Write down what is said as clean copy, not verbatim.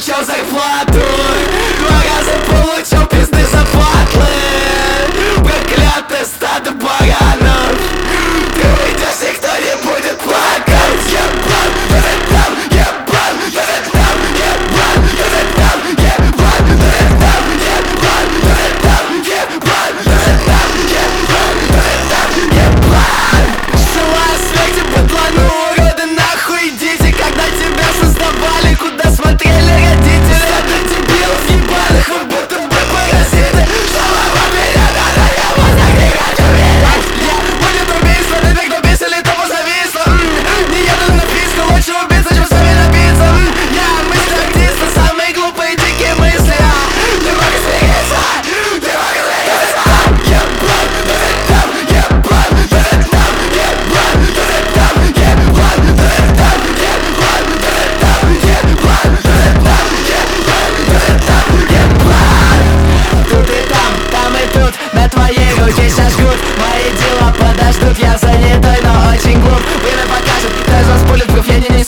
получал зарплату, 2 раза получил пизды за батлы. Проклятое стадо баранов, ты выйдешь, никто не будет плакать. Ебан, там, ебан, там, ебан, там, ебан, там, ебан, там, ебан, ебан. Жила в свете быдлану, уроды, нахуй идите. Когда тебя создавали, куда смотрели родители? Стадо дебилов ебаных, вы будто бы паразиты. Что вам меня надо, я вас так не хочу видеть. Будет убийство, ты так написали, то позависло. Не еду на писку, лучше убиться, чем сами напиться. Я мысли артиста, самые глупые дикие мысли. Ты мог смириться, ты мог смириться. Ебан, там, ебан, там, ебан, там, ебан, там, ебан, там, ебан, там, ебан. Тут и там и тут, на твоей руке сейчас жгут. Мои дела подождут, я занятой, но очень глуп. Время покажет, кто из вас bulletproof, я не